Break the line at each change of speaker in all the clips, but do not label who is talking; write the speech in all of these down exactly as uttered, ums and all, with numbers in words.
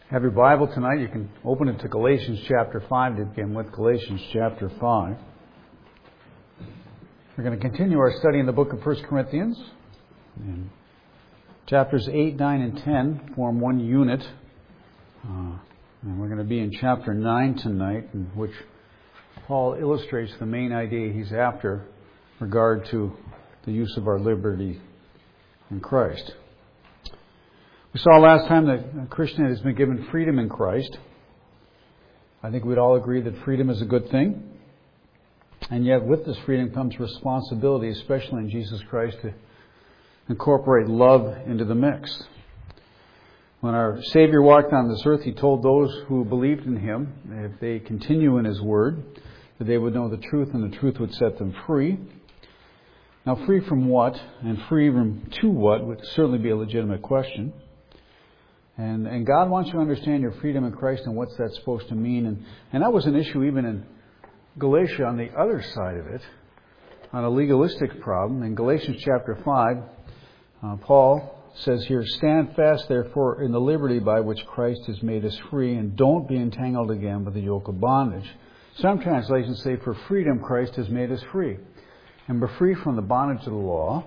Have your Bible tonight, you can open it to Galatians chapter five to begin with. Galatians chapter five. We're going to continue our study in the book of First Corinthians. And chapters eight, nine, and ten form one unit. Uh, and we're going to be in chapter nine tonight, in which Paul illustrates the main idea he's after in regard to the use of our liberty in Christ. We saw last time that a Christian has been given freedom in Christ. I think we'd all agree that freedom is a good thing. And yet with this freedom comes responsibility, especially in Jesus Christ, to incorporate love into the mix. When our Savior walked on this earth, He told those who believed in Him, if they continue in His Word, that they would know the truth and the truth would set them free. Now, free from what and free from to what would certainly be a legitimate question. And, and God wants you to understand your freedom in Christ and what's that supposed to mean. And, and that was an issue even in Galatia on the other side of it, on a legalistic problem. In Galatians chapter five, uh, Paul says here, "Stand fast, therefore, in the liberty by which Christ has made us free, and don't be entangled again with the yoke of bondage." Some translations say, "For freedom Christ has made us free." And we're free from the bondage of the law.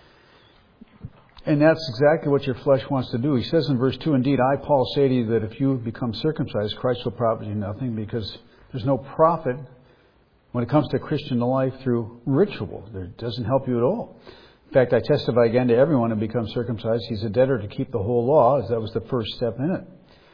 And that's exactly what your flesh wants to do. He says in verse two, "Indeed, I, Paul, say to you that if you become circumcised, Christ will profit you nothing, because there's no profit when it comes to Christian life through ritual. It doesn't help you at all. In fact, I testify again to everyone who becomes circumcised, he's a debtor to keep the whole law, as that was the first step in it.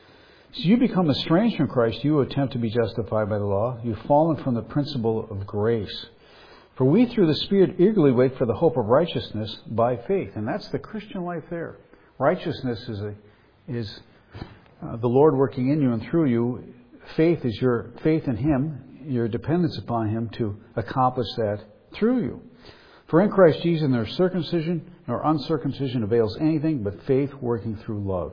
So you become estranged from Christ, you attempt to be justified by the law. You've fallen from the principle of grace. For we through the Spirit eagerly wait for the hope of righteousness by faith." And that's the Christian life there. Righteousness is a, is uh, the Lord working in you and through you. Faith is your faith in Him, your dependence upon Him to accomplish that through you. For in Christ Jesus neither circumcision nor uncircumcision avails anything but faith working through love.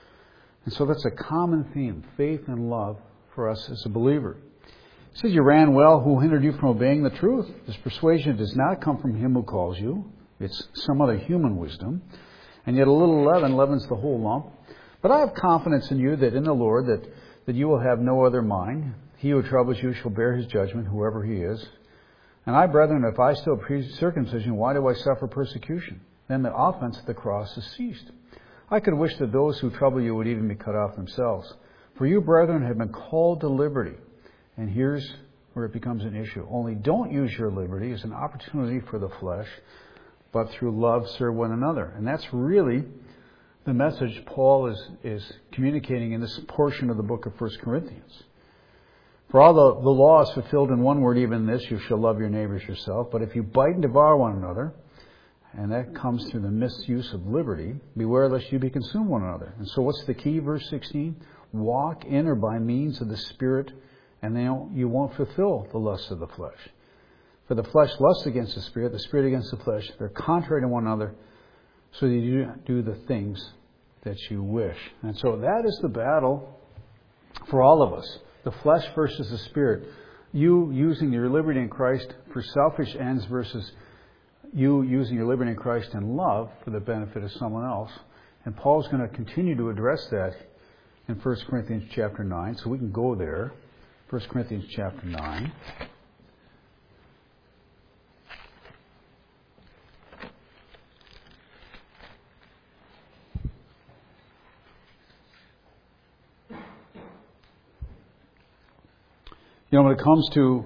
And so that's a common theme, faith and love for us as a believer. It says, "You ran well. Who hindered you from obeying the truth? This persuasion does not come from Him who calls you. It's some other human wisdom. And yet a little leaven leavens the whole lump. But I have confidence in you that in the Lord that, that you will have no other mind. He who troubles you shall bear his judgment, whoever he is. And I, brethren, if I still preach circumcision, why do I suffer persecution? Then the offense of the cross is ceased. I could wish that those who trouble you would even be cut off themselves. For you, brethren, have been called to liberty." And here's where it becomes an issue. "Only don't use your liberty as an opportunity for the flesh, but through love serve one another." And that's really the message Paul is, is communicating in this portion of the book of First Corinthians. "For all the, the law is fulfilled in one word, even this, you shall love your neighbors yourself. But if you bite and devour one another," and that comes through the misuse of liberty, "beware lest you be consumed one another." And so what's the key? Verse sixteen, "Walk in or by means of the Spirit, and then you won't fulfill the lusts of the flesh. For the flesh lusts against the Spirit, the Spirit against the flesh. They're contrary to one another, so that you do the things that you wish." And so that is the battle for all of us. The flesh versus the Spirit. You using your liberty in Christ for selfish ends versus you using your liberty in Christ in love for the benefit of someone else. And Paul's going to continue to address that in First Corinthians chapter nine. So we can go there. First Corinthians chapter nine. You know, when it comes to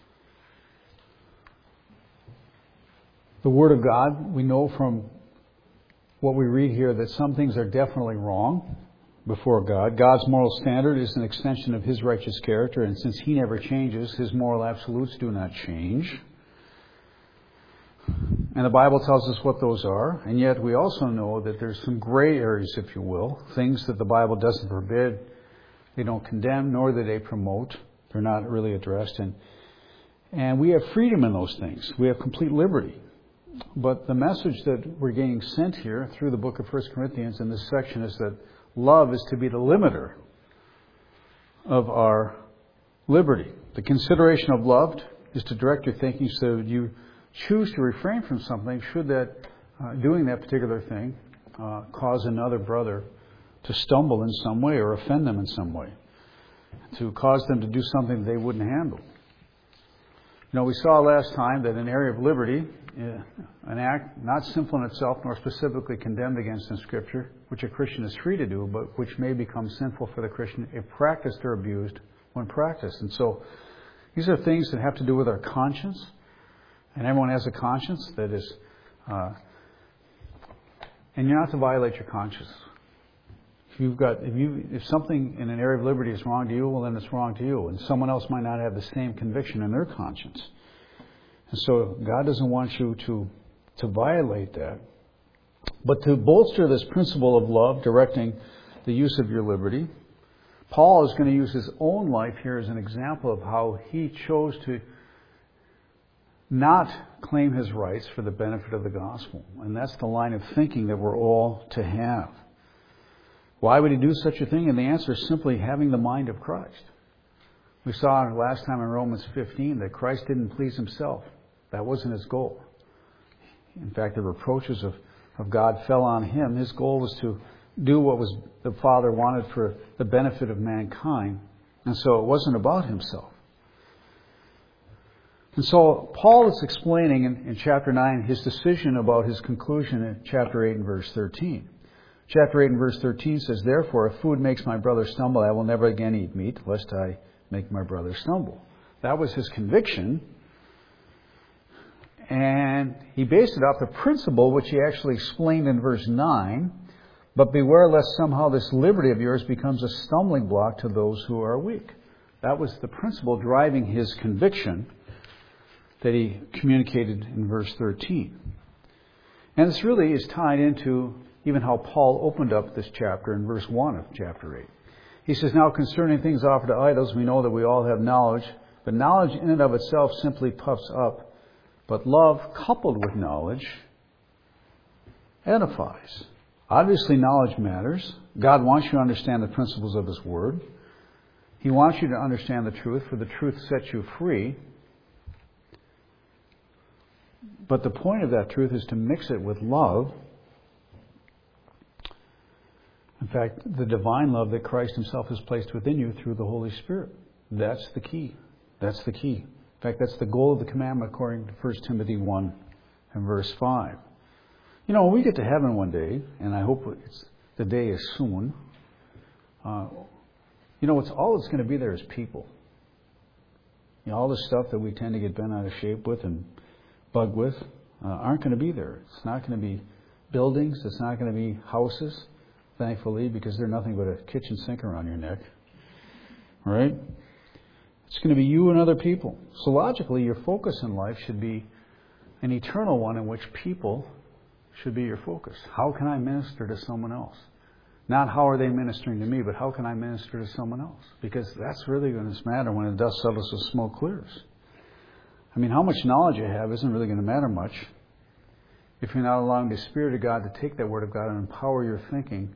the Word of God, we know from what we read here that some things are definitely wrong before God. God's moral standard is an extension of His righteous character, and since He never changes, His moral absolutes do not change. And the Bible tells us what those are, and yet we also know that there's some gray areas, if you will, things that the Bible doesn't forbid, they don't condemn, nor do they promote. They're not really addressed. And, and we have freedom in those things. We have complete liberty. But the message that we're getting sent here through the book of First Corinthians in this section is that love is to be the limiter of our liberty. The consideration of love is to direct your thinking so that you choose to refrain from something should that uh, doing that particular thing uh, cause another brother to stumble in some way or offend them in some way, to cause them to do something they wouldn't handle. You know, we saw last time that in an area of liberty, an act not sinful in itself nor specifically condemned against in Scripture, which a Christian is free to do, but which may become sinful for the Christian if practiced or abused when practiced. And so these are things that have to do with our conscience. And everyone has a conscience that is, uh, and you're not to violate your conscience. If you've got, if you, if something in an area of liberty is wrong to you, well then it's wrong to you. And someone else might not have the same conviction in their conscience. And so God doesn't want you to, to violate that. But to bolster this principle of love, directing the use of your liberty, Paul is going to use his own life here as an example of how he chose to not claim his rights for the benefit of the gospel. And that's the line of thinking that we're all to have. Why would he do such a thing? And the answer is simply having the mind of Christ. We saw last time in Romans fifteen that Christ didn't please himself. That wasn't his goal. In fact, the reproaches of, of God fell on him. His goal was to do what was the Father wanted for the benefit of mankind. And so it wasn't about himself. And so Paul is explaining in, in chapter nine his decision about his conclusion in chapter eight and verse thirteen. Chapter eight and verse thirteen says, "Therefore, if food makes my brother stumble, I will never again eat meat, lest I make my brother stumble." That was his conviction. And he based it off the principle which he actually explained in verse nine. "But beware lest somehow this liberty of yours becomes a stumbling block to those who are weak." That was the principle driving his conviction that he communicated in verse thirteen. And this really is tied into even how Paul opened up this chapter in verse one of chapter eight. He says, "Now concerning things offered to idols, we know that we all have knowledge, but knowledge in and of itself simply puffs up. But love coupled with knowledge edifies." Obviously, knowledge matters. God wants you to understand the principles of His Word. He wants you to understand the truth, for the truth sets you free. But the point of that truth is to mix it with love. In fact, the divine love that Christ Himself has placed within you through the Holy Spirit. That's the key. That's the key. In fact, that's the goal of the commandment according to First Timothy one and verse five. You know, when we get to heaven one day, and I hope it's, the day is soon, uh, you know, it's all that's going to be there is people. You know, all the stuff that we tend to get bent out of shape with and bugged with uh, aren't going to be there. It's not going to be buildings. It's not going to be houses, thankfully, because they're nothing but a kitchen sink around your neck. All right? It's going to be you and other people. So logically, your focus in life should be an eternal one in which people should be your focus. How can I minister to someone else? Not how are they ministering to me, but how can I minister to someone else? Because that's really going to matter when the dust settles and smoke clears. I mean, how much knowledge you have isn't really going to matter much if you're not allowing the Spirit of God to take that Word of God and empower your thinking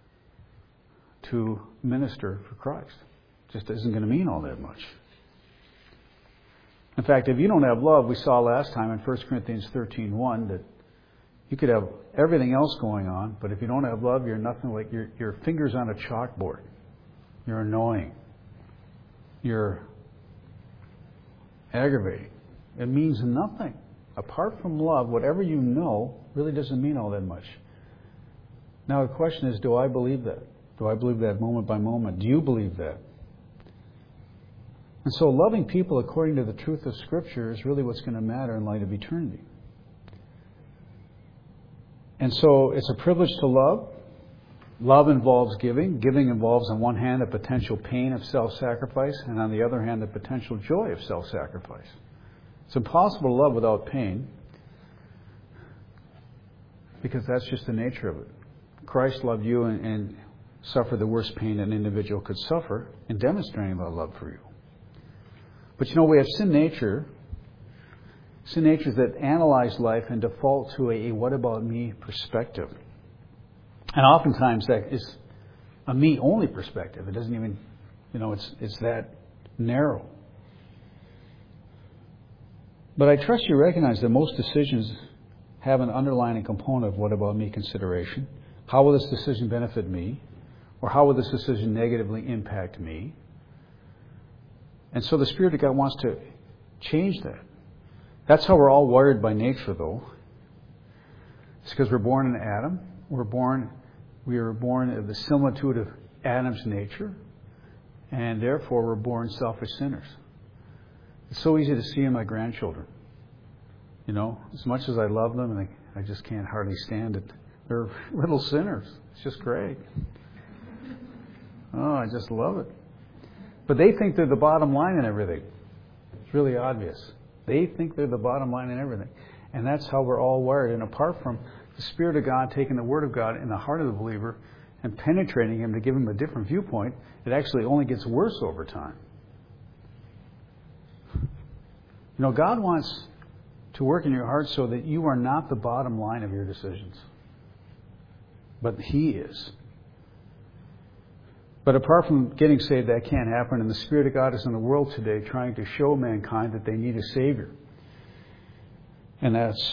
to minister for Christ. It just isn't going to mean all that much. In fact, if you don't have love, we saw last time in First Corinthians thirteen one that you could have everything else going on, but if you don't have love, you're nothing like your your fingers on a chalkboard. You're annoying. You're aggravating. It means nothing. Apart from love, whatever you know really doesn't mean all that much. Now the question is, do I believe that? Do I believe that moment by moment? Do you believe that? And so loving people according to the truth of Scripture is really what's going to matter in light of eternity. And so it's a privilege to love. Love involves giving. Giving involves, on one hand, the potential pain of self-sacrifice, and on the other hand, the potential joy of self-sacrifice. It's impossible to love without pain, because that's just the nature of it. Christ loved you and, and suffered the worst pain an individual could suffer in demonstrating that love for you. But you know, we have sin nature. Sin natures that analyze life and default to a, a what about me perspective. And oftentimes that is a me-only perspective. It doesn't even, you know, it's it's that narrow. But I trust you recognize that most decisions have an underlying component of what about me consideration. How will this decision benefit me? Or how will this decision negatively impact me? And so the Spirit of God wants to change that. That's how we're all wired by nature, though. It's because we're born in Adam. We're born, we are born of the similitude of Adam's nature. And therefore, we're born selfish sinners. It's so easy to see in my grandchildren. You know, as much as I love them, and I, I just can't hardly stand it. They're little sinners. It's just great. Oh, I just love it. But they think they're the bottom line in everything. It's really obvious. They think they're the bottom line in everything. And that's how we're all wired. And apart from the Spirit of God taking the Word of God in the heart of the believer and penetrating him to give him a different viewpoint, it actually only gets worse over time. You know, God wants to work in your heart so that you are not the bottom line of your decisions. But He is. But apart from getting saved, that can't happen. And the Spirit of God is in the world today trying to show mankind that they need a Savior. And that's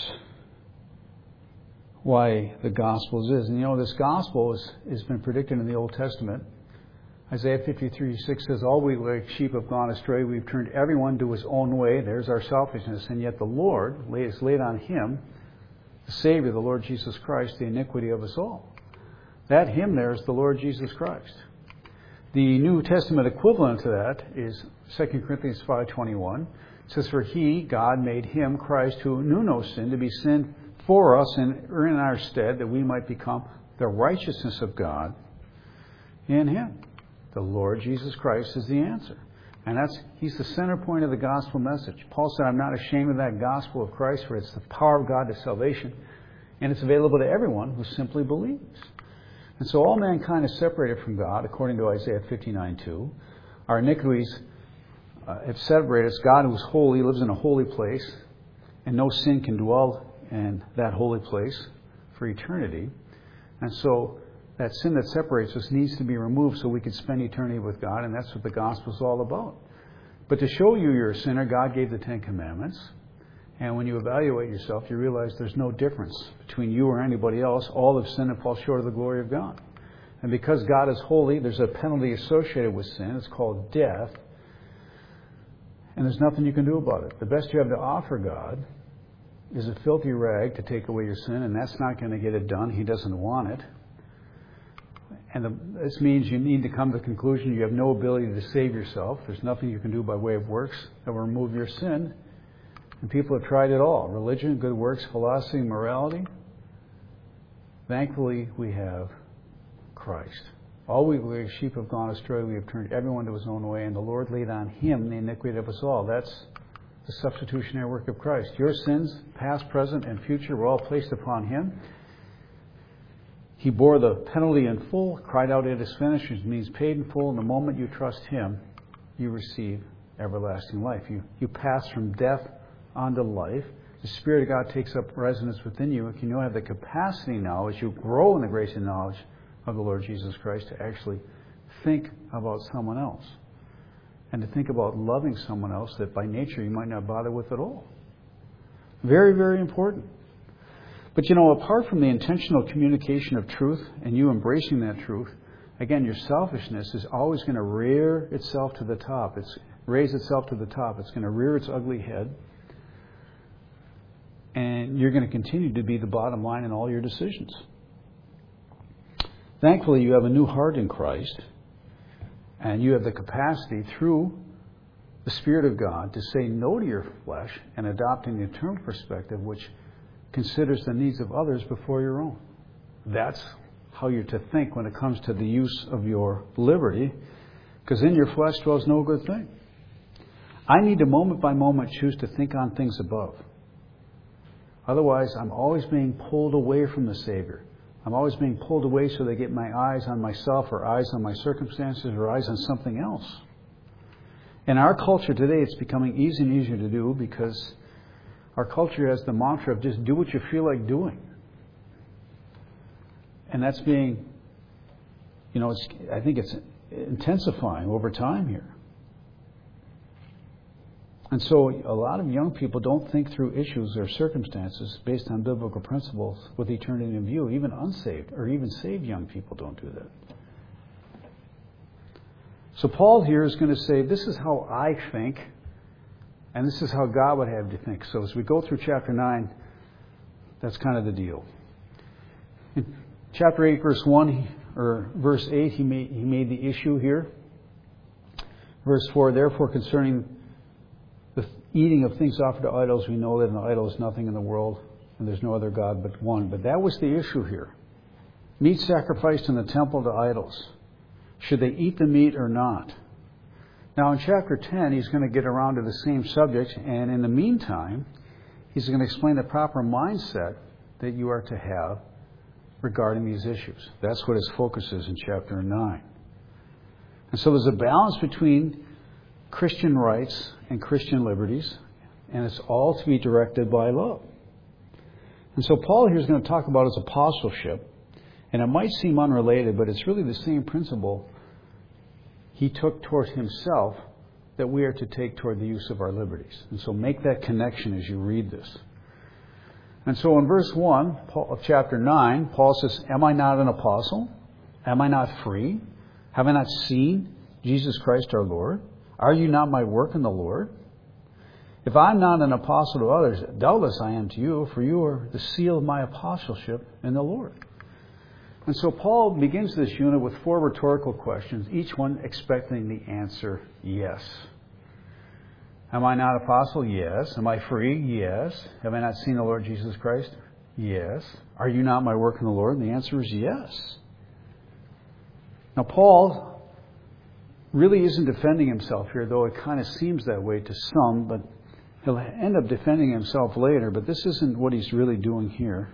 why the Gospels is. And you know, this Gospel is, has been predicted in the Old Testament. Isaiah fifty-three six says, all we like sheep have gone astray. We've turned everyone to his own way. There's our selfishness. And yet the Lord has laid on Him, the Savior, the Lord Jesus Christ, the iniquity of us all. That Him there is the Lord Jesus Christ. The New Testament equivalent to that is Second Corinthians five twenty-one. It says, for He, God, made Him, Christ, who knew no sin, to be sin for us and in our stead, that we might become the righteousness of God in Him. The Lord Jesus Christ is the answer. And that's He's the center point of the gospel message. Paul said, I'm not ashamed of that gospel of Christ, for it's the power of God to salvation. And it's available to everyone who simply believes. And so all mankind is separated from God, according to Isaiah fifty-nine two. Our iniquities uh, have separated us. God, who is holy, lives in a holy place, and no sin can dwell in that holy place for eternity. And so that sin that separates us needs to be removed so we can spend eternity with God, and that's what the gospel is all about. But to show you you're a sinner, God gave the Ten Commandments. And when you evaluate yourself, you realize there's no difference between you or anybody else. All have sinned and fall short of the glory of God. And because God is holy, there's a penalty associated with sin. It's called death. And there's nothing you can do about it. The best you have to offer God is a filthy rag to take away your sin, and that's not going to get it done. He doesn't want it. And the, this means you need to come to the conclusion you have no ability to save yourself. There's nothing you can do by way of works that will remove your sin. And people have tried it all. Religion, good works, philosophy, morality. Thankfully, we have Christ. All we like sheep have gone astray. We have turned everyone to his own way. And the Lord laid on Him the iniquity of us all. That's the substitutionary work of Christ. Your sins, past, present, and future, were all placed upon Him. He bore the penalty in full, cried out, it is finished, which means paid in full. And the moment you trust Him, you receive everlasting life. You, you pass from death onto life. The Spirit of God takes up residence within you, and you have the capacity now, as you grow in the grace and knowledge of the Lord Jesus Christ, to actually think about someone else. And to think about loving someone else that by nature you might not bother with at all. Very, very important. But you know, apart from the intentional communication of truth and you embracing that truth, again, your selfishness is always going to rear itself to the top. It's raise itself to the top. It's going to rear its ugly head. And you're going to continue to be the bottom line in all your decisions. Thankfully, you have a new heart in Christ. And you have the capacity through the Spirit of God to say no to your flesh and adopting the eternal perspective, which considers the needs of others before your own. That's how you're to think when it comes to the use of your liberty, because in your flesh dwells no good thing. I need to moment by moment choose to think on things above. Otherwise, I'm always being pulled away from the Savior. I'm always being pulled away so they get my eyes on myself or eyes on my circumstances or eyes on something else. In our culture today, it's becoming easier and easier to do because our culture has the mantra of just do what you feel like doing. And that's being, you know, it's, I think it's intensifying over time here. And so a lot of young people don't think through issues or circumstances based on biblical principles with eternity in view. Even unsaved or even saved young people don't do that. So Paul here is going to say, this is how I think, and this is how God would have you think. So as we go through chapter nine, that's kind of the deal. In chapter eight, verse one, or verse eight, he made, he made the issue here. Verse four, therefore concerning the eating of things offered to idols, we know that an idol is nothing in the world, and there's no other God but one. But that was the issue here. Meat sacrificed in the temple to idols. Should they eat the meat or not? Now in chapter ten, he's going to get around to the same subject, and in the meantime, he's going to explain the proper mindset that you are to have regarding these issues. That's what his focus is in chapter nine. And so there's a balance between Christian rights and Christian liberties, and it's all to be directed by love. And so Paul here is going to talk about his apostleship, and it might seem unrelated, but it's really the same principle he took toward himself that we are to take toward the use of our liberties. And so make that connection as you read this. And so in verse one of chapter nine, Paul says, am I not an apostle? Am I not free? Have I not seen Jesus Christ our Lord? Are you not my work in the Lord? If I'm not an apostle to others, doubtless I am to you, for you are the seal of my apostleship in the Lord. And so Paul begins this unit with four rhetorical questions, each one expecting the answer yes. Am I not apostle? Yes. Am I free? Yes. Have I not seen the Lord Jesus Christ? Yes. Are you not my work in the Lord? And the answer is yes. Now, Paul really isn't defending himself here, though it kind of seems that way to some, but he'll end up defending himself later. But this isn't what he's really doing here.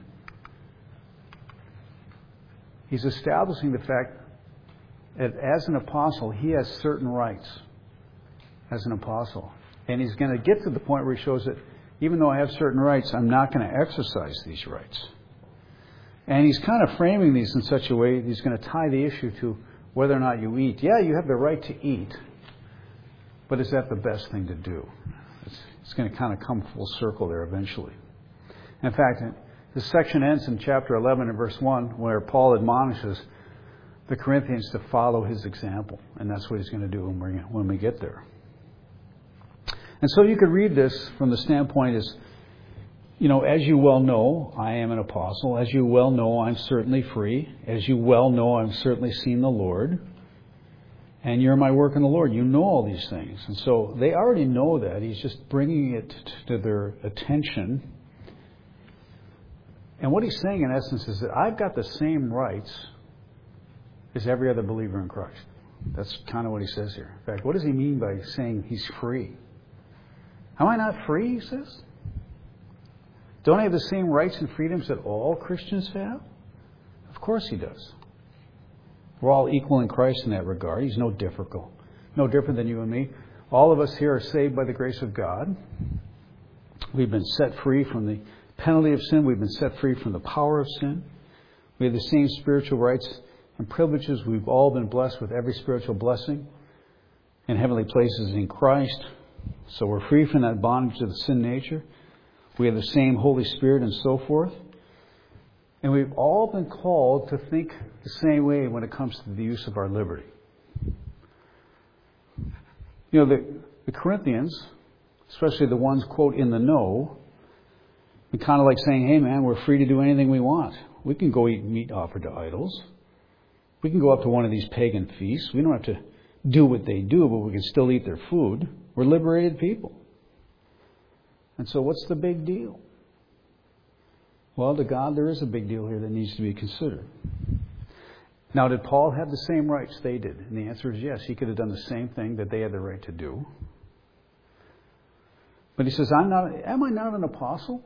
He's establishing the fact that as an apostle, he has certain rights as an apostle. And he's going to get to the point where he shows that even though I have certain rights, I'm not going to exercise these rights. And he's kind of framing these in such a way that he's going to tie the issue to whether or not you eat. Yeah, you have the right to eat, but is that the best thing to do? It's, it's going to kind of come full circle there eventually. In fact, this section ends in chapter eleven and verse one, where Paul admonishes the Corinthians to follow his example. And that's what he's going to do when we, when we get there. And so you could read this from the standpoint as, you know, as you well know, I am an apostle. As you well know, I'm certainly free. As you well know, I've certainly seen the Lord. And you're my work in the Lord. You know all these things. And so they already know that. He's just bringing it to their attention. And what he's saying, in essence, is that I've got the same rights as every other believer in Christ. That's kind of what he says here. In fact, what does he mean by saying he's free? Am I not free, he says? Don't I have the same rights and freedoms that all Christians have? Of course he does. We're all equal in Christ in that regard. He's no difficult, no different than you and me. All of us here are saved by the grace of God. We've been set free from the penalty of sin. We've been set free from the power of sin. We have the same spiritual rights and privileges. We've all been blessed with every spiritual blessing in heavenly places in Christ. So we're free from that bondage of the sin nature. We have the same Holy Spirit and so forth. And we've all been called to think the same way when it comes to the use of our liberty. You know, the, the Corinthians, especially the ones, quote, in the know, be kind of like saying, hey man, we're free to do anything we want. We can go eat meat offered to idols. We can go up to one of these pagan feasts. We don't have to do what they do, but we can still eat their food. We're liberated people. And so what's the big deal? Well, to God, there is a big deal here that needs to be considered. Now, did Paul have the same rights they did? And the answer is yes. He could have done the same thing that they had the right to do. But he says, I'm not, am I not an apostle?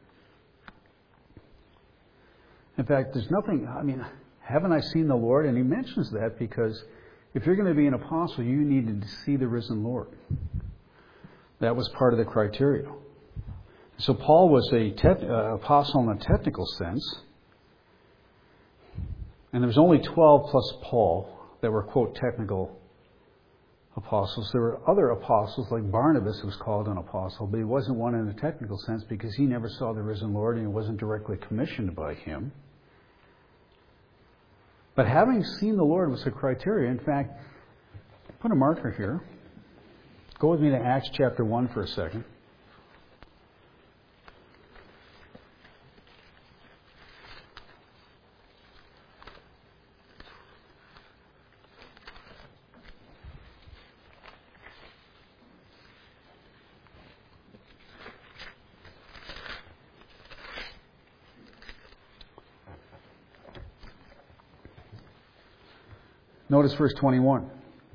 In fact, there's nothing, I mean, haven't I seen the Lord? And he mentions that because if you're going to be an apostle, you needed to see the risen Lord. That was part of the criteria. So Paul was a te- uh, apostle in a technical sense. And there was only twelve plus Paul that were, quote, technical apostles. There were other apostles, like Barnabas, who was called an apostle, but he wasn't one in a technical sense because he never saw the risen Lord and he wasn't directly commissioned by him. But having seen the Lord was a criteria. In fact, Put a marker here. Go with me to Acts chapter one for a second. Notice verse twenty-one.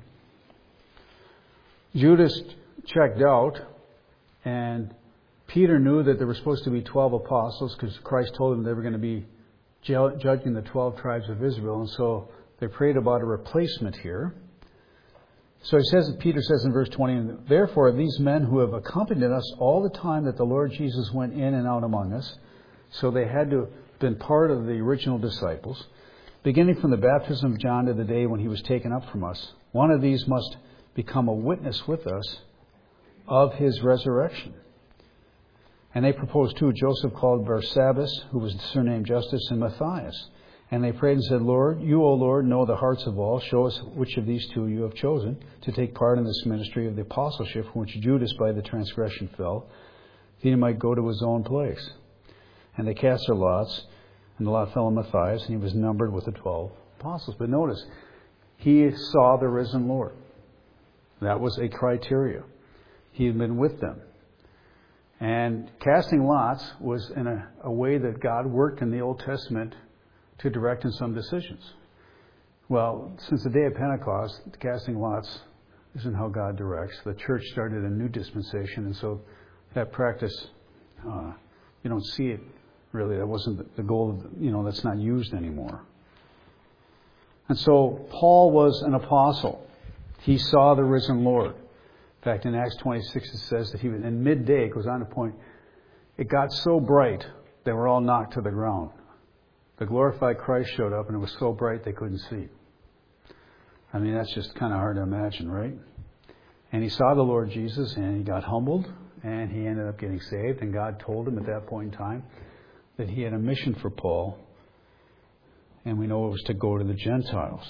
Judas checked out, and Peter knew that there were supposed to be twelve apostles because Christ told them they were going to be ju- judging the twelve tribes of Israel, and so they prayed about a replacement here. So he says, Peter says in verse twenty, therefore these men who have accompanied us all the time that the Lord Jesus went in and out among us, so they had to have been part of the original disciples, beginning from the baptism of John to the day when he was taken up from us. One of these must become a witness with us of his resurrection. And they proposed two, Joseph called Barsabbas, who was surnamed Justus, and Matthias. And they prayed and said, Lord, you, O Lord, know the hearts of all. Show us which of these two you have chosen to take part in this ministry of the apostleship, from which Judas by the transgression fell, that he might go to his own place. And they cast their lots, and the lot fell on Matthias, and he was numbered with the twelve apostles. But notice, he saw the risen Lord. That was a criteria. He had been with them. And casting lots was in a, a way that God worked in the Old Testament to direct in some decisions. Well, since the day of Pentecost, casting lots isn't how God directs. The church started a new dispensation, and so that practice, uh, you don't see it. Really, that wasn't the goal of, you know, that's not used anymore. And so Paul was an apostle. He saw the risen Lord. In fact, in Acts twenty-six it says that he was in midday, it goes on to point, it got so bright they were all knocked to the ground. The glorified Christ showed up and it was so bright they couldn't see. I mean, that's just kind of hard to imagine, right? And he saw the Lord Jesus and he got humbled and he ended up getting saved, and God told him at that point in time that he had a mission for Paul, and we know it was to go to the Gentiles.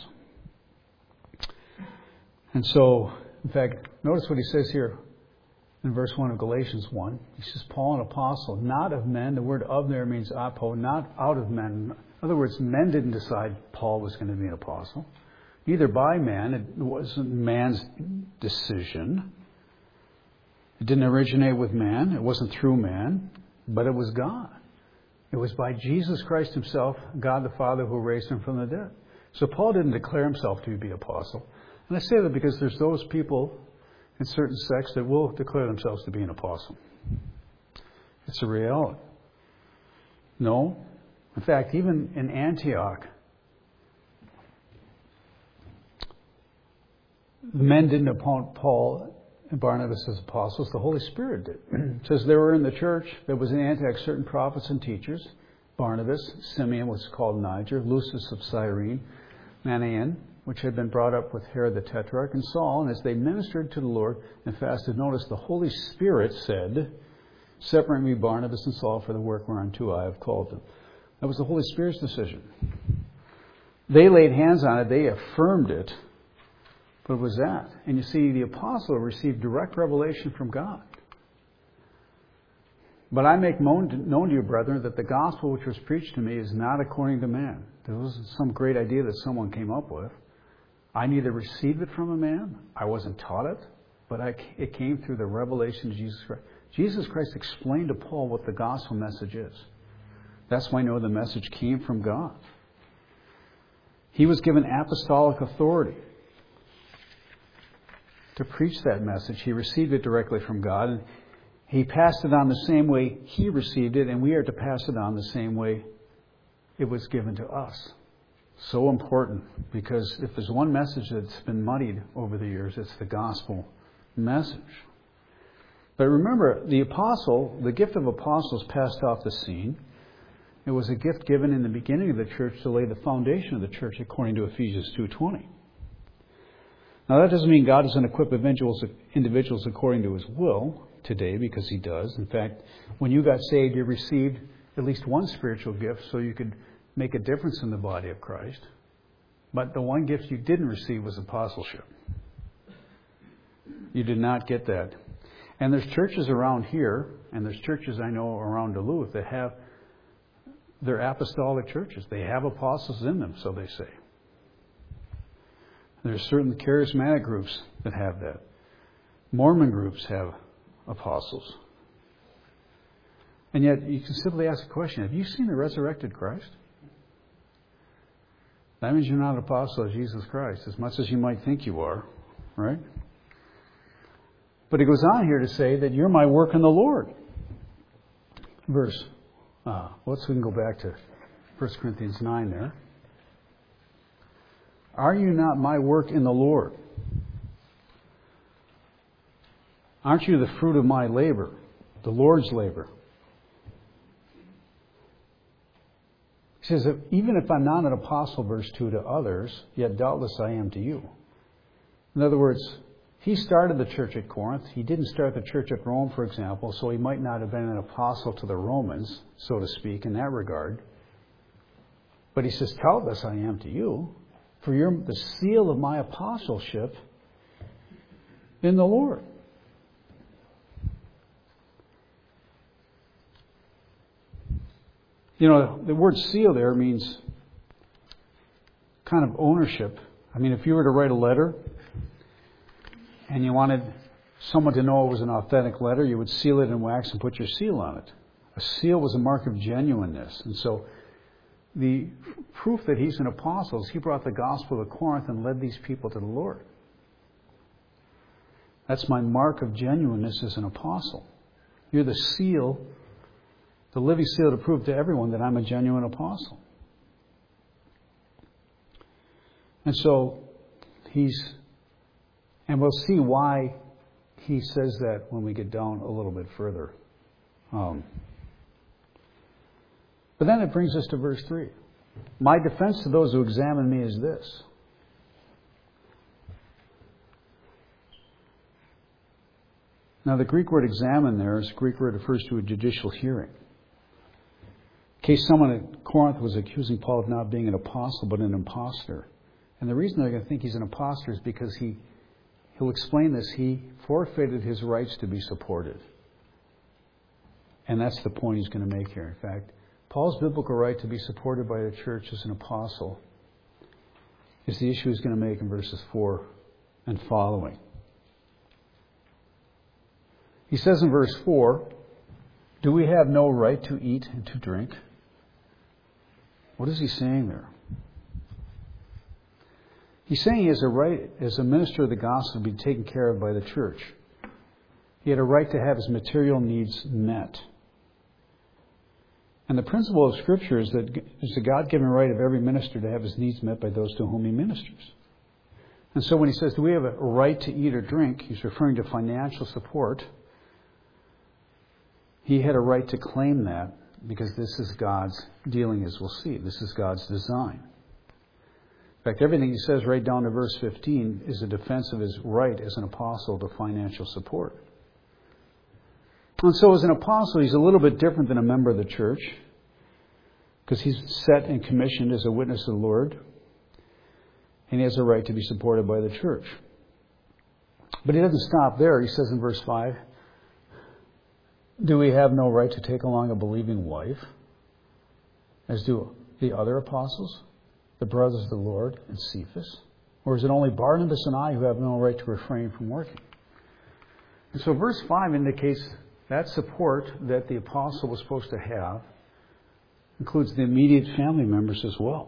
And so, in fact, notice what he says here in verse one of Galatians one. He says, Paul, an apostle, not of men. The word of there means apo, not out of men. In other words, men didn't decide Paul was going to be an apostle. Neither by man. It wasn't man's decision. It didn't originate with man. It wasn't through man. But it was God. It was by Jesus Christ himself, God the Father, who raised him from the dead. So Paul didn't declare himself to be an apostle. And I say that because there's those people in certain sects that will declare themselves to be an apostle. It's a reality. No. In fact, even in Antioch, the men didn't appoint Paul and Barnabas as apostles. The Holy Spirit did. It says there were in the church, there was in Antioch certain prophets and teachers. Barnabas, Simeon was called Niger, Lucius of Cyrene, Manaen, which had been brought up with Herod the Tetrarch, and Saul. And as they ministered to the Lord and fasted, notice the Holy Spirit said, separate me Barnabas and Saul for the work whereunto I have called them. That was the Holy Spirit's decision. They laid hands on it. They affirmed it. But it was that. And you see, the apostle received direct revelation from God. But I make known known to you, brethren, that the gospel which was preached to me is not according to man. There wasn't some great idea that someone came up with. I neither received it from a man, I wasn't taught it, but I, it came through the revelation of Jesus Christ. Jesus Christ explained to Paul what the gospel message is. That's why I know the message came from God. He was given apostolic authority to preach that message. He received it directly from God, and he passed it on the same way he received it, and we are to pass it on the same way it was given to us. So important, because if there's one message that's been muddied over the years, it's the gospel message. But remember, the apostle, the gift of apostles passed off the scene. It was a gift given in the beginning of the church to lay the foundation of the church, according to Ephesians two twenty. Now, that doesn't mean God doesn't equip individuals, individuals according to his will today, because he does. In fact, when you got saved, you received at least one spiritual gift so you could make a difference in the body of Christ. But the one gift you didn't receive was apostleship. You did not get that. And there's churches around here, and there's churches I know around Duluth that have, they're apostolic churches. They have apostles in them, so they say. There's certain charismatic groups that have that. Mormon groups have apostles. And yet, you can simply ask a question, have you seen the resurrected Christ? That means you're not an apostle of Jesus Christ, as much as you might think you are, right? But it goes on here to say that you're my work in the Lord. Verse, uh, let's we can go back to First Corinthians nine there. Are you not my work in the Lord? Aren't you the fruit of my labor, the Lord's labor? He says, that even if I'm not an apostle, verse two, to others, yet doubtless I am to you. In other words, he started the church at Corinth. He didn't start the church at Rome, for example, so he might not have been an apostle to the Romans, so to speak, in that regard. But he says, doubtless I am to you, for you're the seal of my apostleship in the Lord. You know, the word seal there means kind of ownership. I mean, if you were to write a letter and you wanted someone to know it was an authentic letter, you would seal it in wax and put your seal on it. A seal was a mark of genuineness. And so the proof that he's an apostle is he brought the gospel to Corinth and led these people to the Lord. That's my mark of genuineness as an apostle. You're the seal, the living seal to prove to everyone that I'm a genuine apostle. And so he's, and we'll see why he says that when we get down a little bit further. Um, but then it brings us to verse three. My defense to those who examine me is this. Now the Greek word examine there is a Greek word that refers to a judicial hearing. In case someone at Corinth was accusing Paul of not being an apostle but an impostor. And the reason they're going to think he's an impostor is because he, he'll explain this, he forfeited his rights to be supported. And that's the point he's going to make here. In fact, Paul's biblical right to be supported by the church as an apostle is the issue he's going to make in verses four and following. He says in verse four, do we have no right to eat and to drink? What is he saying there? He's saying he has a right, as a minister of the gospel, to be taken care of by the church. He had a right to have his material needs met. And the principle of Scripture is that it's a God-given right of every minister to have his needs met by those to whom he ministers. And so when he says, do we have a right to eat or drink, he's referring to financial support. He had a right to claim that because this is God's dealing, as we'll see. This is God's design. In fact, everything he says right down to verse fifteen is a defense of his right as an apostle to financial support. And so as an apostle, he's a little bit different than a member of the church because he's set and commissioned as a witness of the Lord. And he has a right to be supported by the church. But he doesn't stop there. He says in verse five, do we have no right to take along a believing wife, as do the other apostles, the brothers of the Lord, and Cephas? Or is it only Barnabas and I who have no right to refrain from working? And so verse five indicates that support that the apostle was supposed to have includes the immediate family members as well.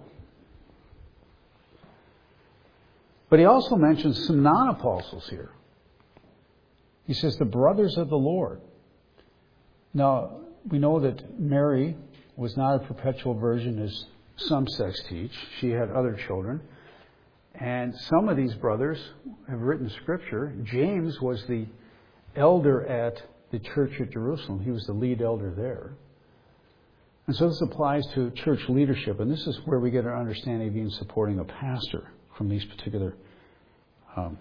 But he also mentions some non-apostles here. He says the brothers of the Lord. Now, we know that Mary was not a perpetual virgin as some sects teach. She had other children. And some of these brothers have written Scripture. James was the elder at the church at Jerusalem. He was the lead elder there. And so this applies to church leadership. And this is where we get our understanding of even supporting a pastor from these particular, um,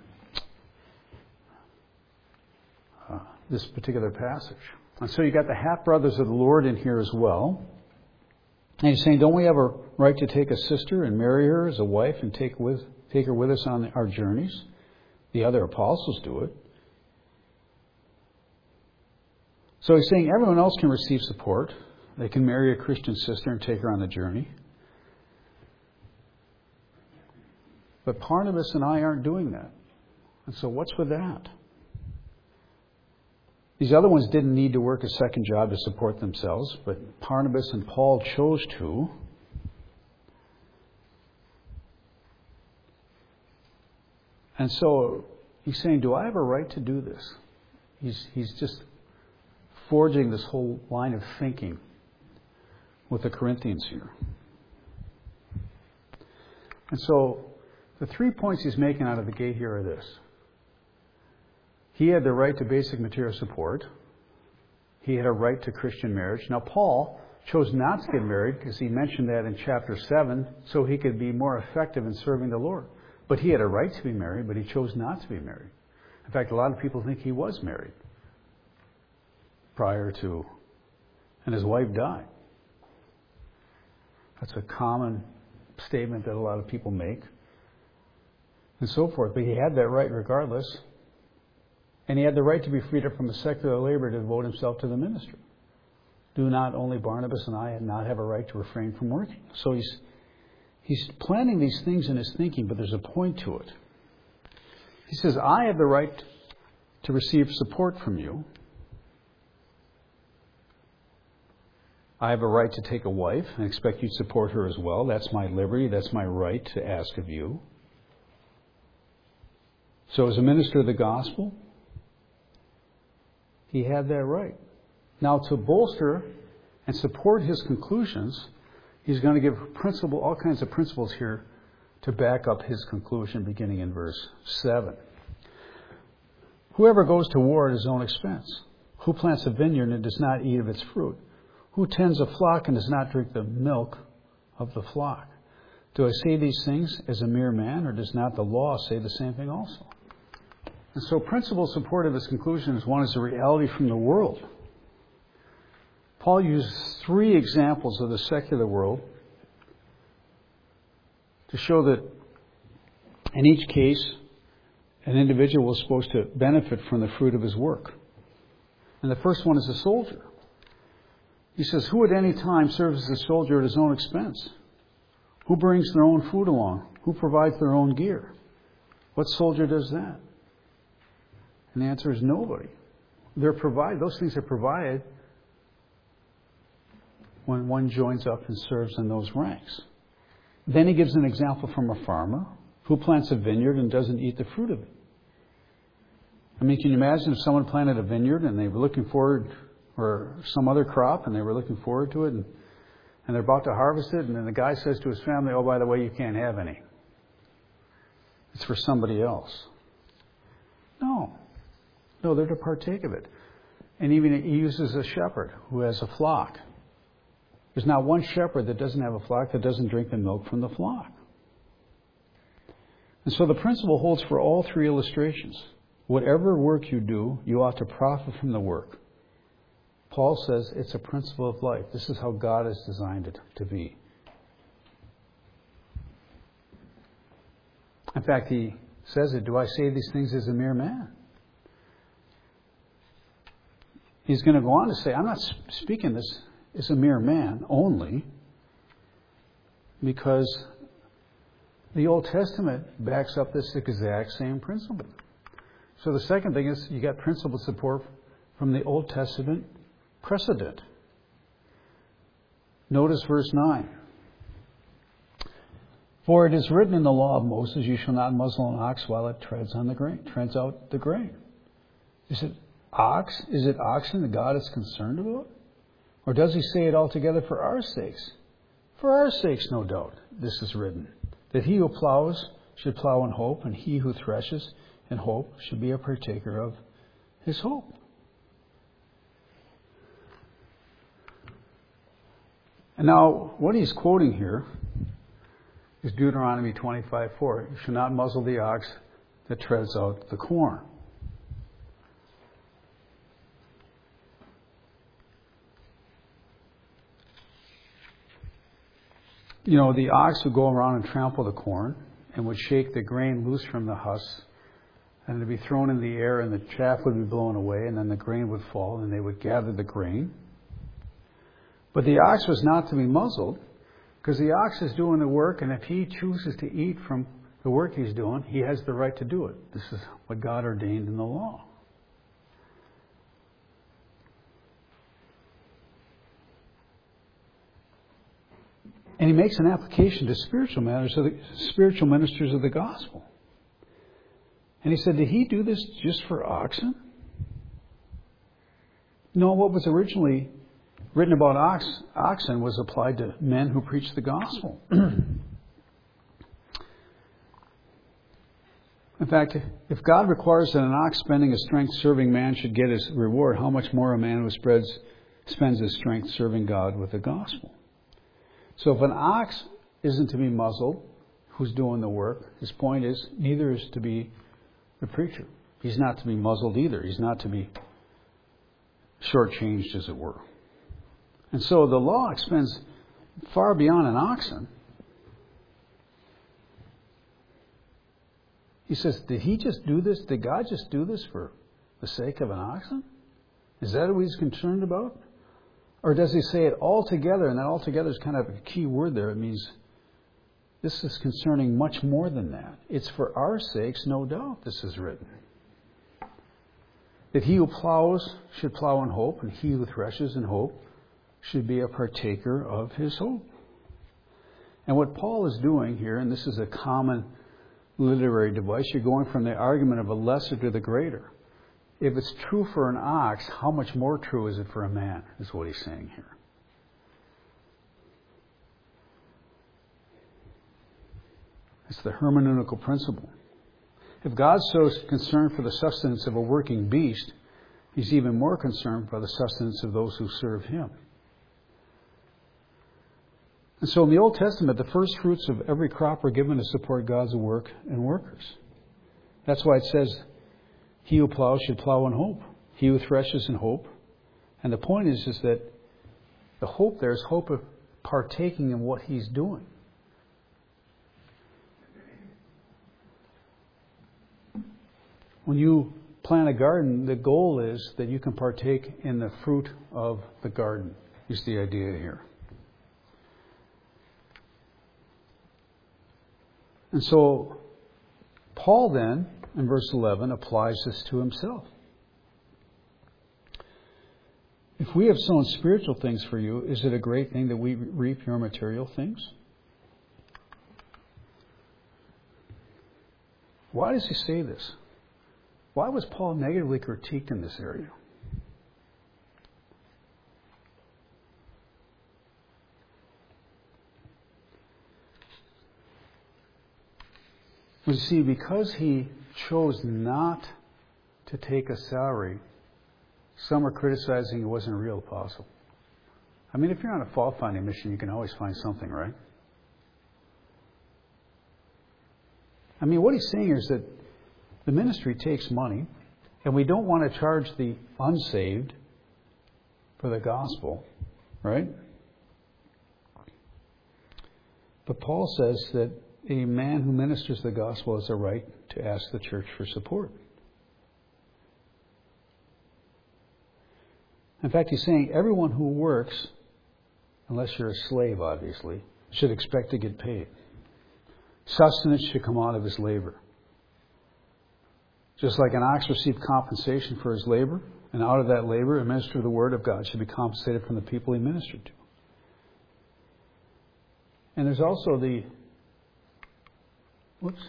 uh, this particular passage. And so you got the half-brothers of the Lord in here as well. And he's saying, don't we have a right to take a sister and marry her as a wife and take with take her with us on our journeys? The other apostles do it. So he's saying everyone else can receive support. They can marry a Christian sister and take her on the journey. But Barnabas and I aren't doing that. And so what's with that? These other ones didn't need to work a second job to support themselves, but Barnabas and Paul chose to. And so he's saying, do I have a right to do this? He's, he's just forging this whole line of thinking with the Corinthians here. And so the three points he's making out of the gate here are this. He had the right to basic material support. He had a right to Christian marriage. Now, Paul chose not to get married because he mentioned that in chapter seven so he could be more effective in serving the Lord. But he had a right to be married, but he chose not to be married. In fact, a lot of people think he was married prior to, and his wife died. That's a common statement that a lot of people make, and so forth. But he had that right regardless. And he had the right to be freed up from a secular labor to devote himself to the ministry. Do not only Barnabas and I not have a right to refrain from working? So he's he's planning these things in his thinking, but there's a point to it. He says, I have the right to receive support from you. I have a right to take a wife and expect you to support her as well. That's my liberty. That's my right to ask of you. So as a minister of the gospel, he had that right. Now, to bolster and support his conclusions, he's going to give principle, all kinds of principles here to back up his conclusion, beginning in verse seven. Whoever goes to war at his own expense, who plants a vineyard and does not eat of its fruit, who tends a flock and does not drink the milk of the flock. Do I say these things as a mere man, or does not the law say the same thing also? And so principal support of his conclusion is one is a reality from the world. Paul uses three examples of the secular world to show that in each case, an individual is supposed to benefit from the fruit of his work. And the first one is a soldier. He says, who at any time serves as a soldier at his own expense? Who brings their own food along? Who provides their own gear? What soldier does that? And the answer is nobody. They're provided, those things are provided when one joins up and serves in those ranks. Then he gives an example from a farmer who plants a vineyard and doesn't eat the fruit of it. I mean, can you imagine if someone planted a vineyard and they were looking forward, or some other crop, and they were looking forward to it, and, and they're about to harvest it, and then the guy says to his family, oh, by the way, you can't have any. It's for somebody else. No. No, they're to partake of it. And even he uses a shepherd who has a flock. There's not one shepherd that doesn't have a flock that doesn't drink the milk from the flock. And so the principle holds for all three illustrations. Whatever work you do, you ought to profit from the work. Paul says it's a principle of life. This is how God has designed it to be. In fact, he says it, do I say these things as a mere man? He's going to go on to say, I'm not speaking this as a mere man only, because the Old Testament backs up this exact same principle. So the second thing is you got principle support from the Old Testament precedent. Notice verse nine. For it is written in the law of Moses, you shall not muzzle an ox while it treads on the grain, treads out the grain. Is it ox? Is it oxen that God is concerned about? Or does he say it altogether for our sakes? For our sakes, no doubt, this is written, that he who plows should plow in hope, and he who threshes in hope should be a partaker of his hope. And now, what he's quoting here is Deuteronomy twenty-five four. You shall not muzzle the ox that treads out the corn. You know, the ox would go around and trample the corn and would shake the grain loose from the husks and it would be thrown in the air, and the chaff would be blown away, and then the grain would fall, and they would gather the grain. But the ox was not to be muzzled, because the ox is doing the work, and if he chooses to eat from the work he's doing, he has the right to do it. This is what God ordained in the law. And he makes an application to spiritual matters, of the spiritual ministers of the gospel. And he said, did he do this just for oxen? No, what was originally written about ox, oxen was applied to men who preached the gospel. In fact, if God requires that an ox spending his strength serving man should get his reward, how much more a man who spreads, spends his strength serving God with the gospel? So if an ox isn't to be muzzled, who's doing the work, his point is, neither is to be the preacher. He's not to be muzzled either. He's not to be shortchanged, as it were. And so the law extends far beyond an oxen. He says, did he just do this? Did God just do this for the sake of an oxen? Is that what he's concerned about? Or does he say it altogether? And that altogether is kind of a key word there. It means this is concerning much more than that. It's for our sakes, no doubt, this is written. That he who plows should plow in hope, and he who threshes in hope should be a partaker of his hope. And what Paul is doing here, and this is a common literary device, you're going from the argument of a lesser to the greater. If it's true for an ox, how much more true is it for a man, is what he's saying here. It's the hermeneutical principle. If God's so concerned for the sustenance of a working beast, he's even more concerned for the sustenance of those who serve him. And so in the Old Testament, the first fruits of every crop were given to support God's work and workers. That's why it says, he who plows should plow in hope. He who threshes in hope. And the point is, is that the hope there is hope of partaking in what he's doing. When you plant a garden, the goal is that you can partake in the fruit of the garden, is the idea here. And so, Paul then, in verse eleven, applies this to himself. If we have sown spiritual things for you, is it a great thing that we reap your material things? Why does he say this? Why was Paul negatively critiqued in this area? Well, you see, because he chose not to take a salary, some are criticizing he wasn't a real apostle. I mean, if you're on a fault-finding mission, you can always find something, right? I mean, what he's saying is that the ministry takes money, and we don't want to charge the unsaved for the gospel, right? But Paul says that a man who ministers the gospel has a right to ask the church for support. In fact, he's saying everyone who works, unless you're a slave, obviously, should expect to get paid. Sustenance should come out of his labor. Just like an ox received compensation for his labor, and out of that labor, a minister of the word of God should be compensated from the people he ministered to. And there's also the Whoops.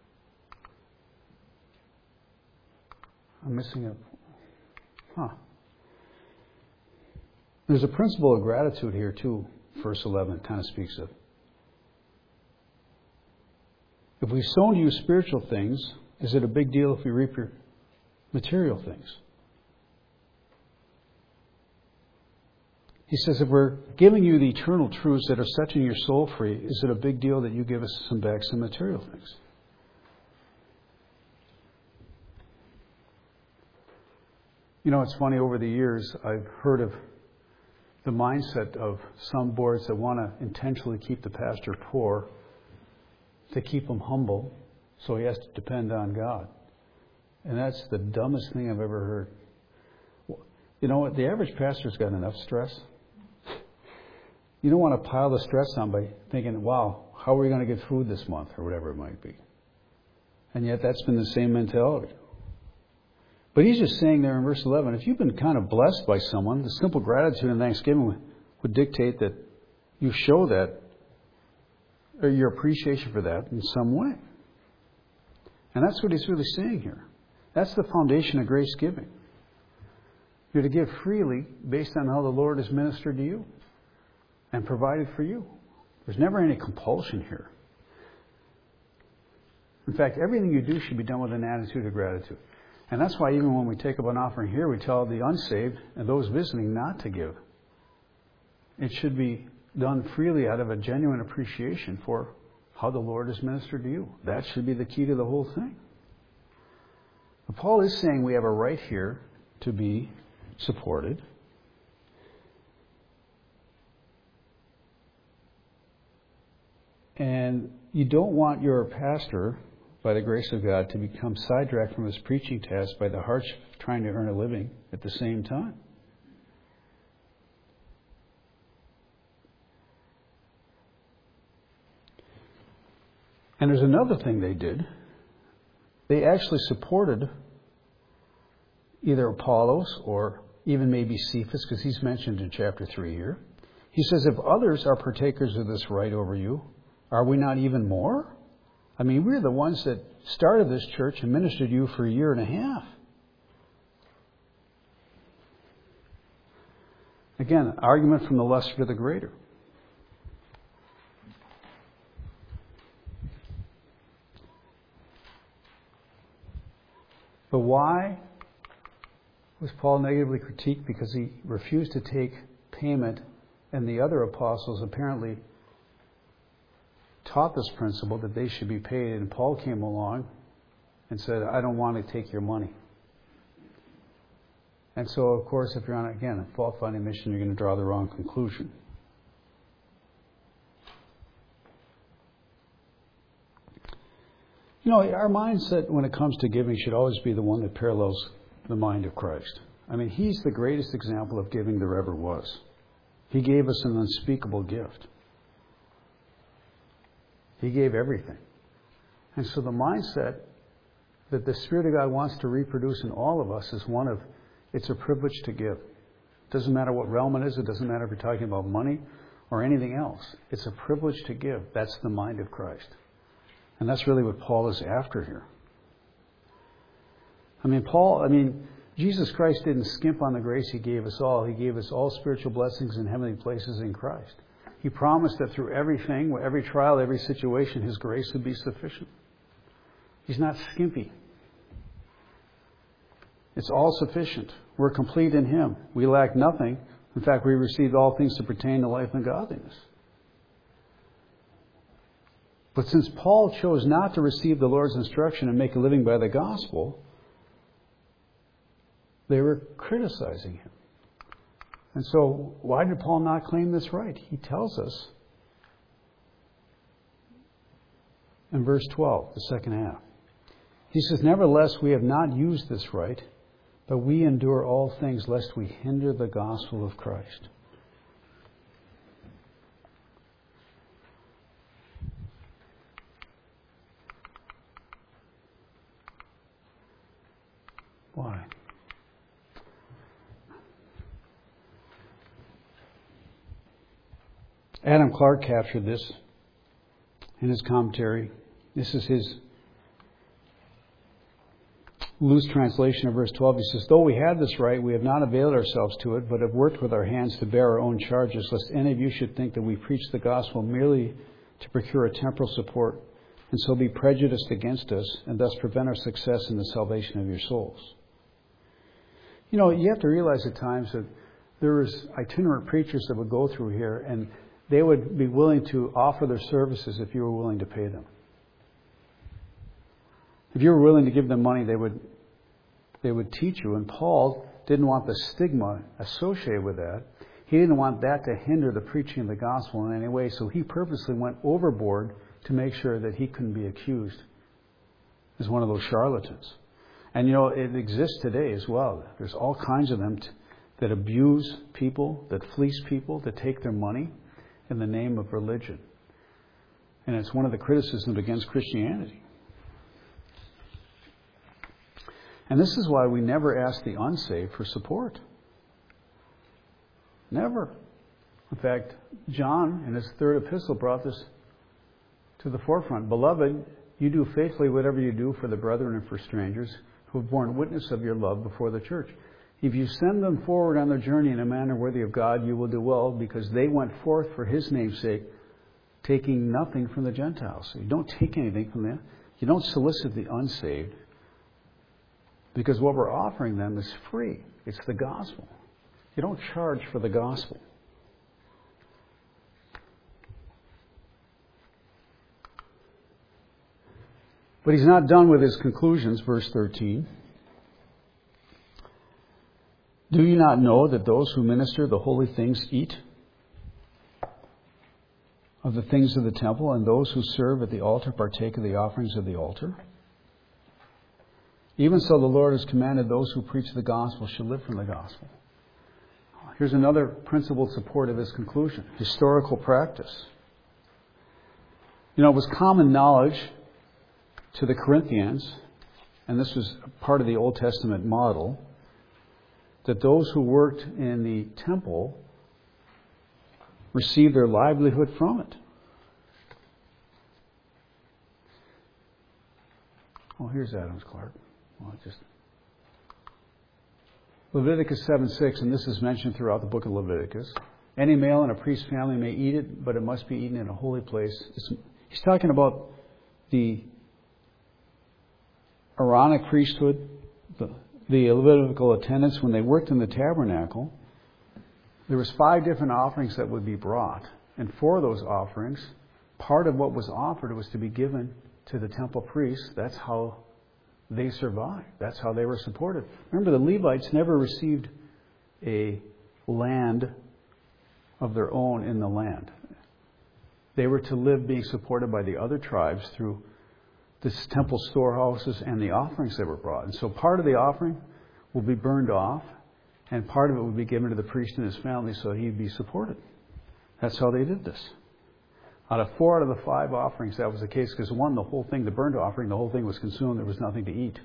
I'm missing a... Huh. There's a principle of gratitude here, too, verse eleven kind of speaks of. If we've sown you spiritual things, is it a big deal if we reap your material things? He says, if we're giving you the eternal truths that are setting your soul free, is it a big deal that you give us some back some material things? You know, it's funny, over the years, I've heard of the mindset of some boards that want to intentionally keep the pastor poor to keep him humble, so he has to depend on God. And that's the dumbest thing I've ever heard. You know what? The average pastor's got enough stress. You don't want to pile the stress on by thinking, wow, how are we going to get food this month, or whatever it might be. And yet that's been the same mentality. But he's just saying there in verse eleven, if you've been kind of blessed by someone, the simple gratitude and thanksgiving would, would dictate that you show that, or your appreciation for that in some way. And that's what he's really saying here. That's the foundation of grace giving. You're to give freely based on how the Lord has ministered to you and provided for you. There's never any compulsion here. In fact, everything you do should be done with an attitude of gratitude. And that's why even when we take up an offering here, we tell the unsaved and those visiting not to give. It should be done freely out of a genuine appreciation for how the Lord has ministered to you. That should be the key to the whole thing. But Paul is saying we have a right here to be supported. And you don't want your pastor, by the grace of God, to become sidetracked from his preaching task by the hardship of trying to earn a living at the same time. And there's another thing they did. They actually supported either Apollos or even maybe Cephas, because he's mentioned in chapter three here. He says, if others are partakers of this right over you, are we not even more? I mean, we're the ones that started this church and ministered to you for a year and a half. Again, argument from the lesser to the greater. But why was Paul negatively critiqued? Because he refused to take payment, and the other apostles apparently taught this principle that they should be paid, and Paul came along and said, I don't want to take your money. And so, of course, if you're on, again, a fault-finding mission, you're going to draw the wrong conclusion. You know, our mindset when it comes to giving should always be the one that parallels the mind of Christ. I mean, He's the greatest example of giving there ever was. He gave us an unspeakable gift. He gave everything. And so the mindset that the Spirit of God wants to reproduce in all of us is one of, it's a privilege to give. It doesn't matter what realm it is. It doesn't matter if you're talking about money or anything else. It's a privilege to give. That's the mind of Christ. And that's really what Paul is after here. I mean, Paul, I mean, Jesus Christ didn't skimp on the grace He gave us all. He gave us all spiritual blessings in heavenly places in Christ. He promised that through everything, every trial, every situation, His grace would be sufficient. He's not skimpy. It's all sufficient. We're complete in Him. We lack nothing. In fact, we received all things to pertain to life and godliness. But since Paul chose not to receive the Lord's instruction and make a living by the gospel, they were criticizing him. And so, why did Paul not claim this right? He tells us in verse twelve, the second half. He says, nevertheless, we have not used this right, but we endure all things lest we hinder the gospel of Christ. Why? Adam Clark captured this in his commentary. This is his loose translation of verse twelve. He says, though we had this right, we have not availed ourselves to it, but have worked with our hands to bear our own charges, lest any of you should think that we preach the gospel merely to procure a temporal support, and so be prejudiced against us, and thus prevent our success in the salvation of your souls. You know, you have to realize at times that there was itinerant preachers that would go through here, and they would be willing to offer their services if you were willing to pay them. If you were willing to give them money, they would they would teach you. And Paul didn't want the stigma associated with that. He didn't want that to hinder the preaching of the gospel in any way. So he purposely went overboard to make sure that he couldn't be accused as one of those charlatans. And you know, it exists today as well. There's all kinds of them t- that abuse people, that fleece people, that take their money in the name of religion. And it's one of the criticisms against Christianity. And this is why we never ask the unsaved for support. Never. In fact, John, in his third epistle, brought this to the forefront. Beloved, you do faithfully whatever you do for the brethren and for strangers who have borne witness of your love before the church. If you send them forward on their journey in a manner worthy of God, you will do well, because they went forth for His name's sake, taking nothing from the Gentiles. So you don't take anything from them. You don't solicit the unsaved, because what we're offering them is free. It's the gospel. You don't charge for the gospel. But he's not done with his conclusions, verse thirteen. Do you not know that those who minister the holy things eat of the things of the temple, and those who serve at the altar partake of the offerings of the altar? Even so, the Lord has commanded those who preach the gospel should live from the gospel. Here's another principled support of this conclusion. Historical practice. You know, it was common knowledge to the Corinthians, and this was part of the Old Testament model, that those who worked in the temple received their livelihood from it. Oh, here's Adams Clark. Well, just Leviticus seven six, and this is mentioned throughout the book of Leviticus. Any male in a priest's family may eat it, but it must be eaten in a holy place. It's, he's talking about the Aaronic priesthood, the, the Levitical attendants, when they worked in the tabernacle. There was five different offerings that would be brought. And for those offerings, part of what was offered was to be given to the temple priests. That's how they survived. That's how they were supported. Remember, the Levites never received a land of their own in the land. They were to live being supported by the other tribes through the temple storehouses and the offerings that were brought. And so part of the offering will be burned off, and part of it would be given to the priest and his family so he'd be supported. That's how they did this. Out of four out of the five offerings, that was the case, because one, the whole thing, the burnt offering, the whole thing was consumed. There was nothing to eat.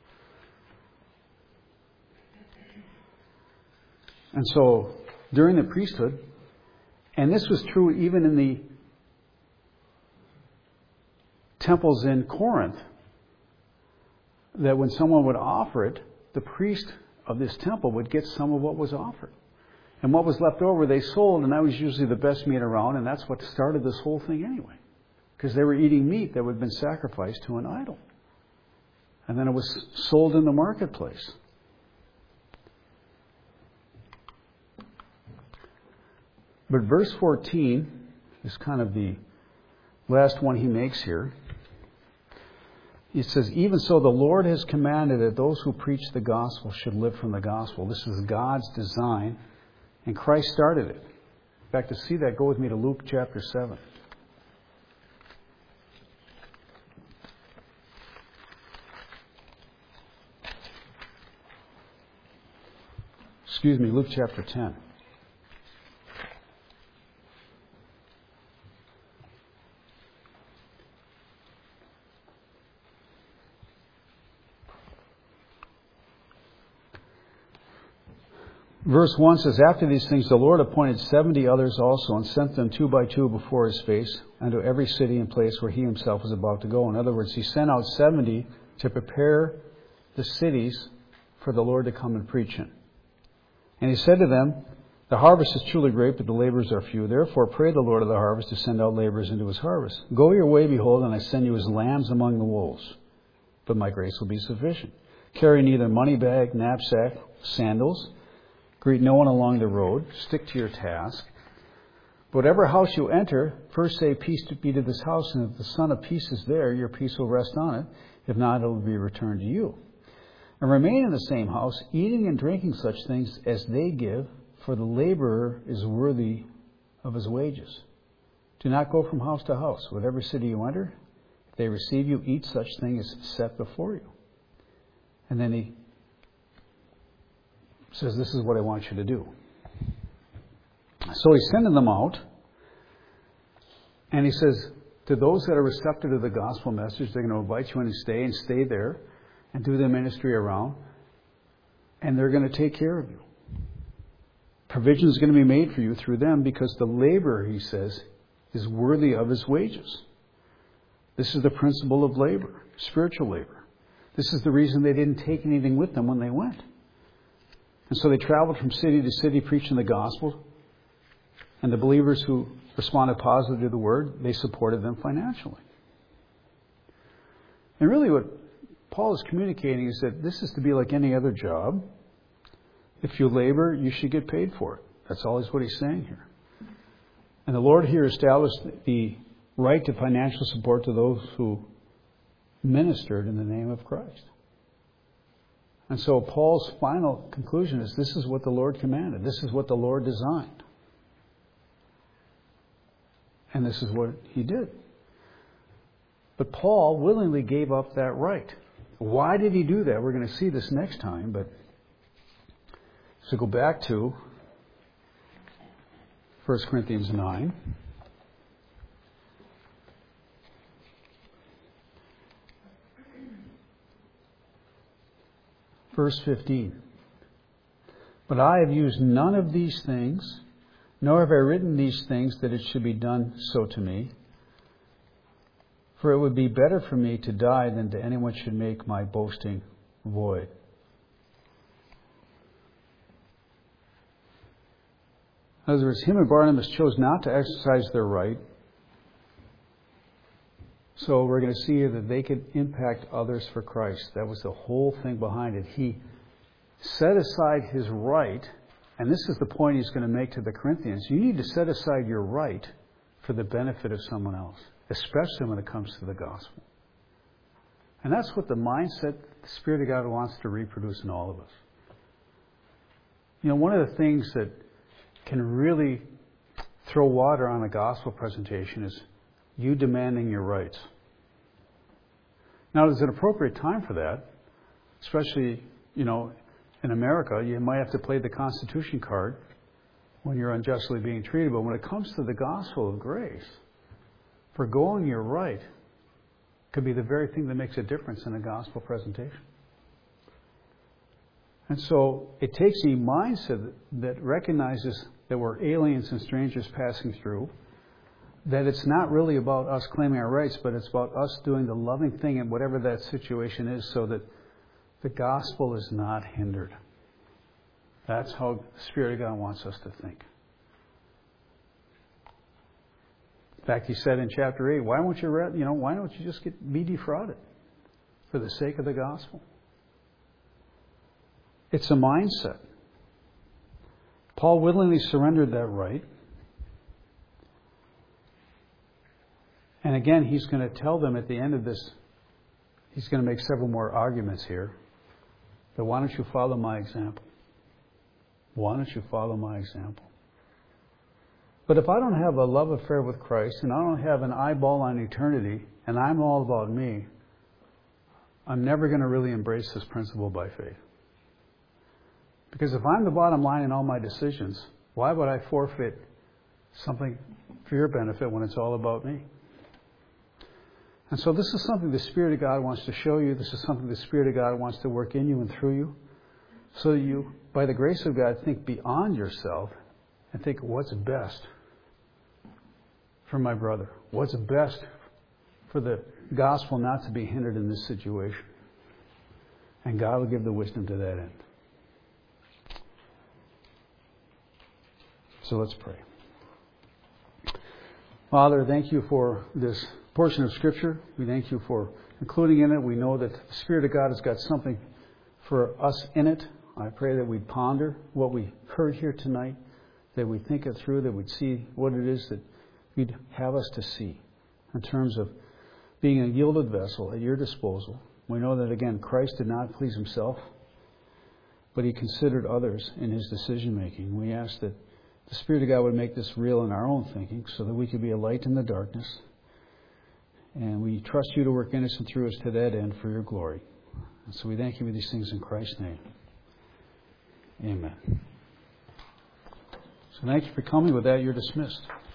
And so during the priesthood, and this was true even in the temples in Corinth, that when someone would offer it, the priest of this temple would get some of what was offered. And what was left over, they sold, and that was usually the best meat around, and that's what started this whole thing anyway. Because they were eating meat that would have been sacrificed to an idol. And then it was sold in the marketplace. But verse fourteen is kind of the last one he makes here. He says, even so, the Lord has commanded that those who preach the gospel should live from the gospel. This is God's design, and Christ started it. In fact, to see that, go with me to Luke chapter seven. Excuse me, Luke chapter ten. Verse one says, after these things the Lord appointed seventy others also, and sent them two by two before His face, unto every city and place where He Himself was about to go. In other words, He sent out seventy to prepare the cities for the Lord to come and preach in. And He said to them, the harvest is truly great, but the laborers are few. Therefore pray the Lord of the harvest to send out laborers into His harvest. Go your way, behold, and I send you as lambs among the wolves. But my grace will be sufficient. Carry neither money bag, knapsack, sandals. Greet no one along the road. Stick to your task. Whatever house you enter, first say, peace be to this house, and if the Son of Peace is there, your peace will rest on it. If not, it will be returned to you. And remain in the same house, eating and drinking such things as they give, for the laborer is worthy of his wages. Do not go from house to house. Whatever city you enter, if they receive you, eat such thing as set before you. And then he says, this is what I want you to do. So he's sending them out. And he says, to those that are receptive to the gospel message, they're going to invite you in and stay and stay there and do their ministry around. And they're going to take care of you. Provision is going to be made for you through them because the laborer, he says, is worthy of his wages. This is the principle of labor, spiritual labor. This is the reason they didn't take anything with them when they went. And so they traveled from city to city preaching the gospel. And the believers who responded positively to the word, they supported them financially. And really what Paul is communicating is that this is to be like any other job. If you labor, you should get paid for it. That's always what he's saying here. And the Lord here established the right to financial support to those who ministered in the name of Christ. And so Paul's final conclusion is this is what the Lord commanded. This is what the Lord designed. And this is what he did. But Paul willingly gave up that right. Why did he do that? We're going to see this next time. But so go back to First Corinthians nine. Verse fifteen. But I have used none of these things, nor have I written these things that it should be done so to me. For it would be better for me to die than that anyone should make my boasting void. In other words, him and Barnabas chose not to exercise their right. So we're going to see here that they could impact others for Christ. That was the whole thing behind it. He set aside his right, and this is the point he's going to make to the Corinthians. You need to set aside your right for the benefit of someone else, especially when it comes to the gospel. And that's what the mindset the Spirit of God wants to reproduce in all of us. You know, one of the things that can really throw water on a gospel presentation is you demanding your rights. Now, there's an appropriate time for that, especially, you know, in America. You might have to play the Constitution card when you're unjustly being treated. But when it comes to the gospel of grace, forgoing your right could be the very thing that makes a difference in a gospel presentation. And so it takes a mindset that recognizes that we're aliens and strangers passing through, that it's not really about us claiming our rights, but it's about us doing the loving thing in whatever that situation is so that the gospel is not hindered. That's how the Spirit of God wants us to think. In fact, he said in chapter eight, why won't you, you know, why don't you just get be defrauded for the sake of the gospel? It's a mindset. Paul willingly surrendered that right. And again, he's going to tell them at the end of this, he's going to make several more arguments here. But why don't you follow my example? Why don't you follow my example? But if I don't have a love affair with Christ and I don't have an eyeball on eternity and I'm all about me, I'm never going to really embrace this principle by faith. Because if I'm the bottom line in all my decisions, why would I forfeit something for your benefit when it's all about me? And so this is something the Spirit of God wants to show you. This is something the Spirit of God wants to work in you and through you. So that you, by the grace of God, think beyond yourself and think what's best for my brother. What's best for the gospel not to be hindered in this situation. And God will give the wisdom to that end. So let's pray. Father, thank you for this portion of Scripture. We thank you for including in it. We know that the Spirit of God has got something for us in it. I pray that we'd ponder what we heard here tonight, that we think it through, that we'd see what it is that you'd have us to see in terms of being a yielded vessel at your disposal. We know that, again, Christ did not please himself, but he considered others in his decision making. We ask that the Spirit of God would make this real in our own thinking so that we could be a light in the darkness. And we trust you to work in us and through us to that end for your glory. And so we thank you for these things in Christ's name. Amen. So thank you for coming. With that, you're dismissed.